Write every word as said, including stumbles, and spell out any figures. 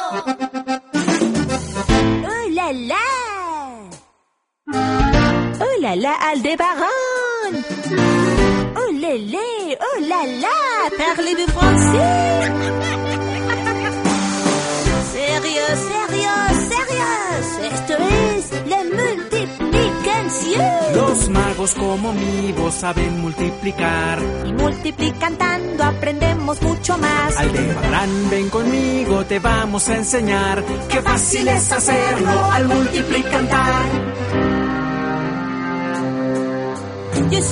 ¡Oh, la, la! ¡Oh, la, la, Aldébaran! ¡Oh, lé, lé! ¡Oh, la, la! Parlez-vous français? ¡Sérieux, sérieux, sérieux! Esto es la multiplicación. Los magos como mi voz saben multiplicar. Y multiplicando aprendemos mucho más. Aldébaran, ven conmigo, te vamos a enseñar. Qué fácil es hacerlo al multiplicar.